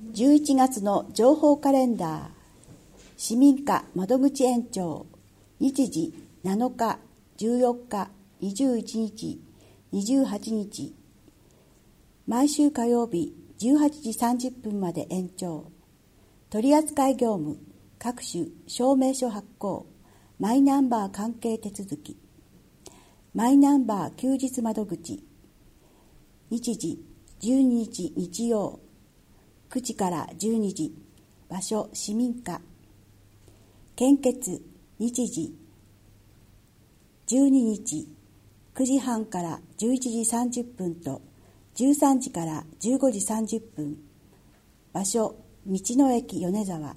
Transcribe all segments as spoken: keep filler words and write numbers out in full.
じゅういちがつの情報カレンダー、市民課窓口延長、日時なのか、じゅうよっか、にじゅういちにち、にじゅうはちにち、毎週火曜日じゅうはちじさんじゅっぷんまで延長。取扱業務、各種証明書発行、マイナンバー関係手続き、マイナンバー休日窓口、日時じゅうににち日曜、くじからじゅうにじ、場所市民課、献血、日時じゅうににちくじはんからじゅういちじさんじゅっぷんとじゅうさんじからじゅうごじさんじゅっぷん、場所道の駅米沢、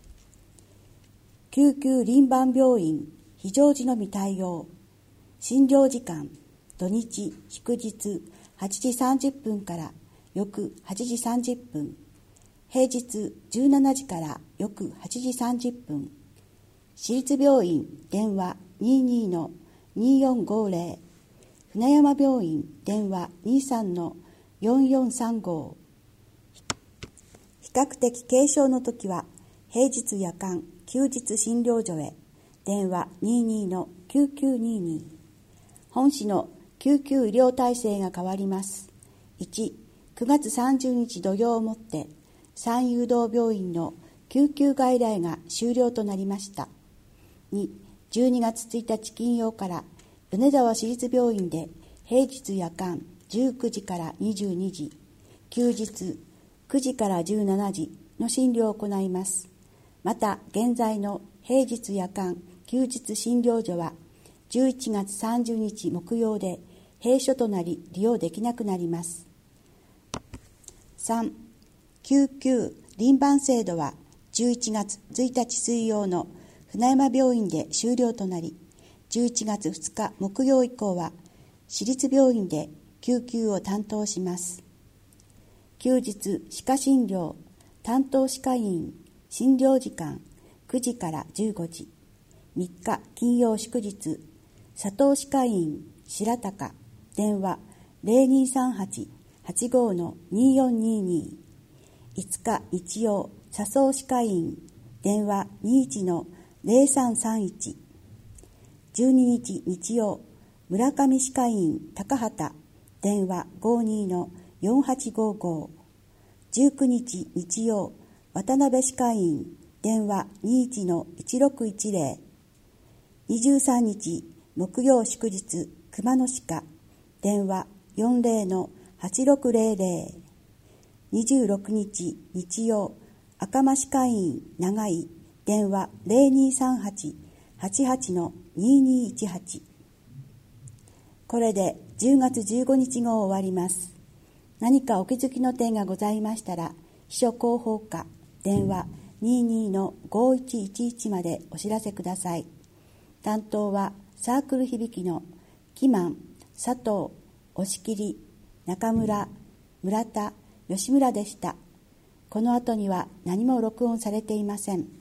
救急輪番病院非常時のみ対応、診療時間土日祝日はちじさんじゅっぷんから翌はちじさんじゅっぷん、平日じゅうしちじから翌はちじさんじゅっぷん、市立病院電話 にじゅうに のにじゅうよんごぜろ、船山病院電話 にじゅうさん のよんよんさんご、比較的軽症の時は平日夜間休日診療所へ電話 にじゅうに のきゅうきゅうにーにー。本市の救急医療体制が変わります。いち、くがつさんじゅうにち土曜をもって三誘導病院の救急外来が終了となりました。に、じゅうにがつついたち金曜から米沢市立病院で平日夜間じゅうくじからにじゅうにじ、休日くじからじゅうしちじの診療を行います。また現在の平日夜間休日診療所はじゅういちがつさんじゅうにち木曜で閉所となり利用できなくなります。さん、救急輪番制度はじゅういちがつついたち水曜の船山病院で終了となり、じゅういちがつふつか木曜以降は市立病院で救急を担当します。休日歯科診療担当歯科医院診療時間くじからじゅうごじ、みっか金曜祝日佐藤歯科医院白鷹電話 ゼロにさんはち はちご のによんにーにー、いつか日曜佐藤歯科医院電話 にじゅういち のゼロさんさんいち、じゅうににち日曜村上歯科医院高畑電話ごじゅうにのよんはちごご、じゅうくにち日曜渡辺歯科医院電話にじゅういちのいちろくいちぜろ、にじゅうさんにち木曜祝日熊野歯科電話よんじゅうのはちろくぜろぜろ、にじゅうろくにち日曜赤間歯科医院長井電話ゼロにさんはち はちはちのににいちはち。これでじゅうがつじゅうごにち号を終わります。何かお気づきの点がございましたら、秘書広報課電話にじゅうにのごいちいちいちまでお知らせください。担当はサークル響きの木満、佐藤、押切、中村、村田、吉村でした。この後には何も録音されていません。